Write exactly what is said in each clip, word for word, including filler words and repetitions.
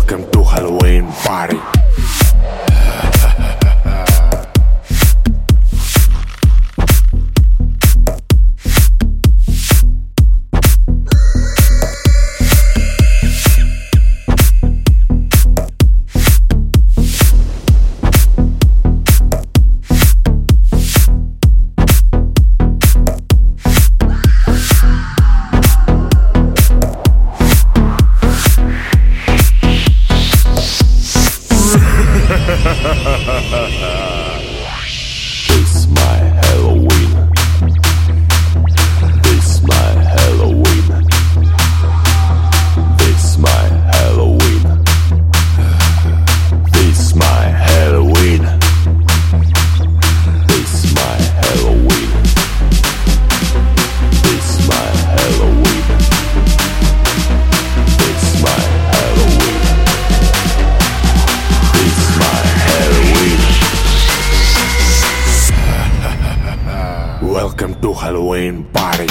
Welcome to Halloween party. This my Halloween. This my Halloween. This my Halloween. This my Halloween. This my Halloween. This my Halloween. This my Halloween. This my Halloween. Welcome to Halloween party.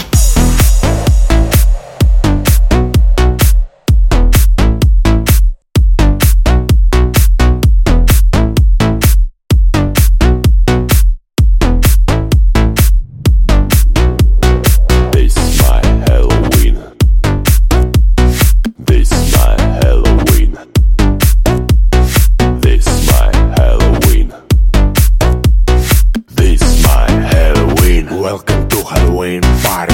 This my Halloween. This my Halloween. This my Halloween. This my Halloween. Welcome to Halloween party.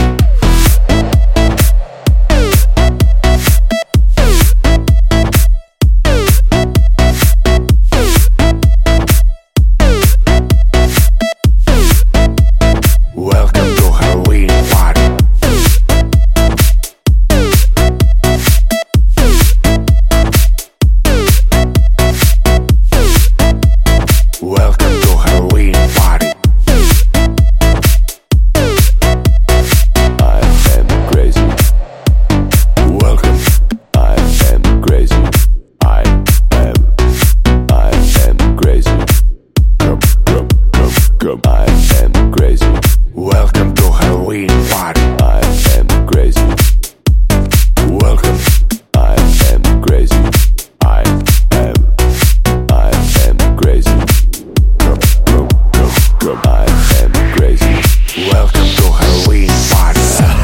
Welcome to Halloween party. Welcome to Halloween party. I am crazy. Welcome. I am crazy. I am. I am crazy. Come, come, come, come. I am crazy. Welcome to Halloween party. I am crazy. Welcome. I am crazy. I am. I am crazy. Come, come, come, come. I am crazy. Welcome to Halloween party.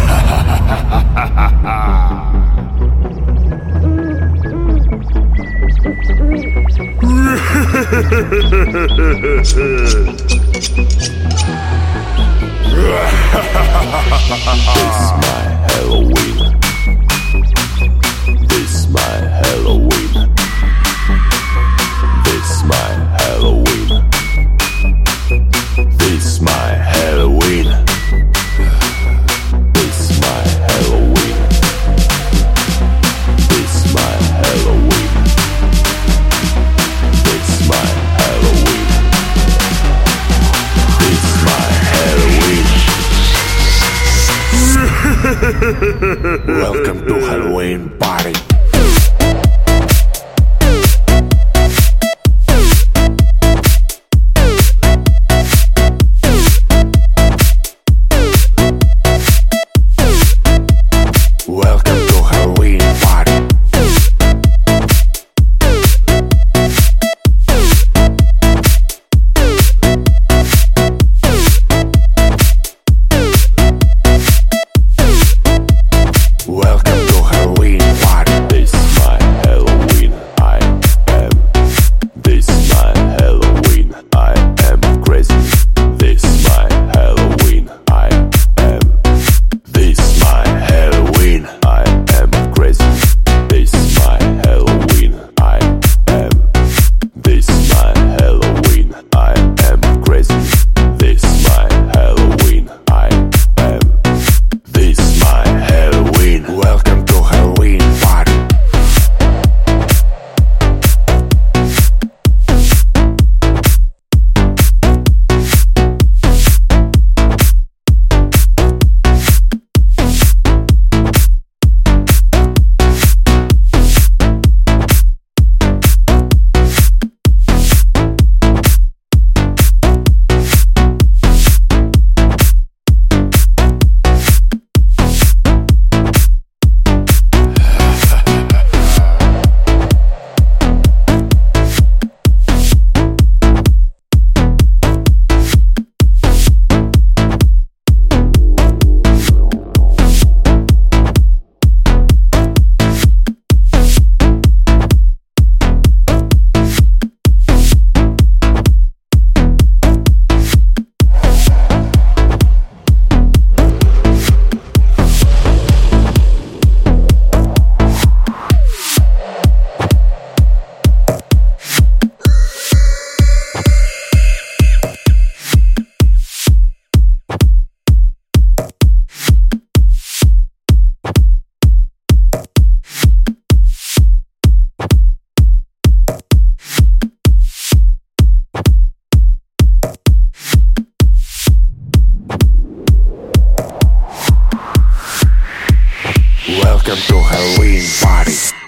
This my Halloween. This my Halloween. This my Halloween. This my Halloween. This my Halloween. This my Halloween. This my Halloween. This my Halloween. Welcome to Halloween party. Welcome to Halloween party. Welcome to Halloween party. Welcome to Halloween party.